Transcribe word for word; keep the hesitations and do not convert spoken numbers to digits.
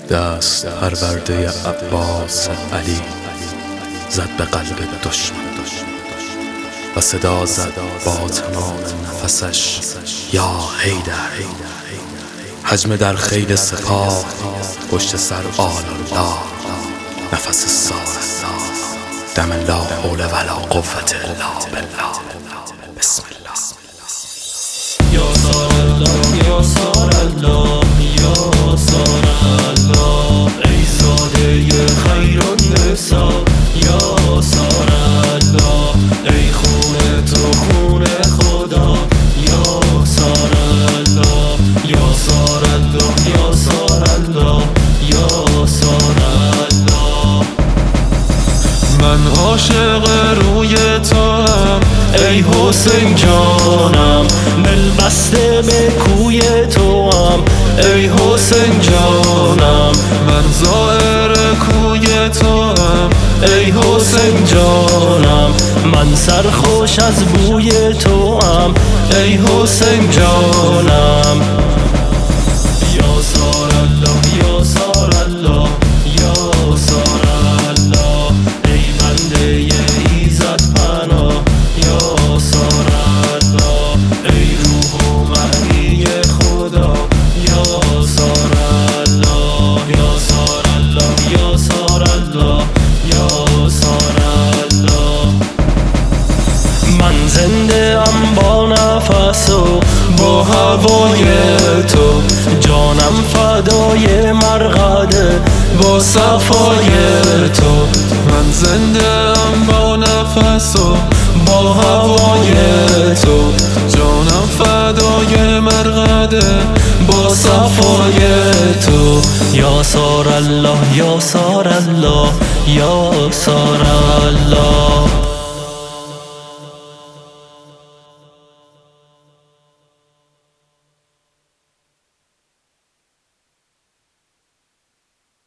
دست پرورده عباس علی زد به قلب دشمن و صدا زد با تمام نفسش یا حیدر. حجم در خیل سپاه پشت سر آل الله، نفس سال دم لا حول ولا قوة الا بالله. بسم الله. یا سار الله یا سار الله یا سار الله، ای زاده خیر النسا یا سار الله، ای خون تو خون خدا یا سار الله، یا سار الله یا سار الله یا سار الله. من عاشق روی تو هم ای حسین جانم، دل بسته به کوی تو هم ای حسین جانم، من زائر کوی تو هم ای حسین جانم، من سرخوش از بوی تو هم ای حسین جانم. یا سار الله یا سار الله یا سار الله، ای بنده ایزد پناه یا سار الله، ای روح و معنی خدا یا سار الله، یا سار الله یا سار الله یا سار الله. من زنده ام با نفس و با هوای تو، جانم فدای مرقده با صفای تو. من زنده ام با نفس و با هوای تو، جانم فدای مرقده با صفای تو. یا سار الله یا سار الله یا سار الله.